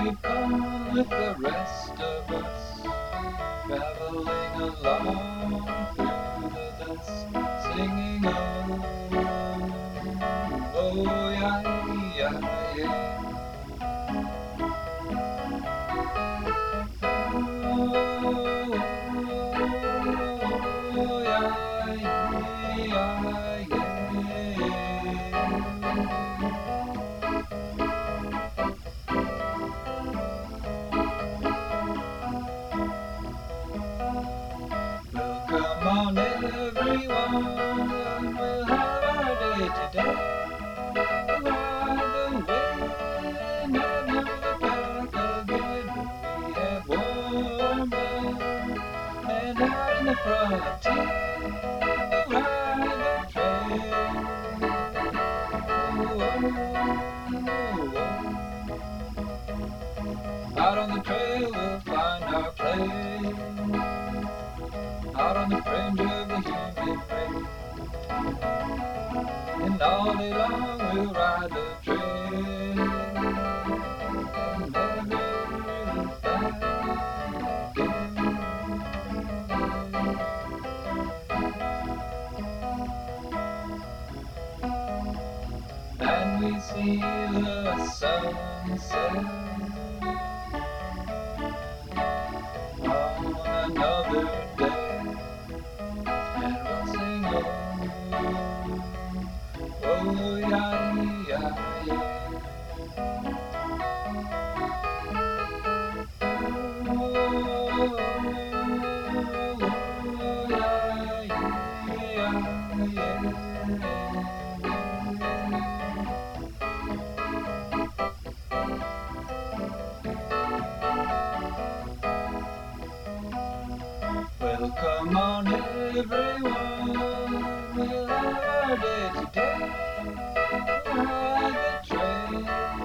we've come with the rest of us, traveling along through the dust, singing oh yeah, yeah, yeah. Oh yeah, yeah, well, come on everyone, we'll have our day today. Ride the wind, have another pack again. We have warm blood and out in the frontier, ride the trail. Oh, oh, oh. Out on the trail we'll find our place, out on the fringe of the human race. And all day long we'll ride the trail, and never really find again. And we see the sunset on another day, and we'll sing oh yeah, yeah, yeah. Oh yeah, yeah, yeah. Well, come on everyone, we'll have our day today. Ride the train,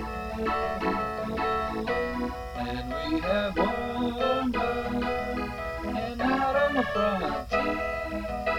and we have warm blood, and out on the frontier,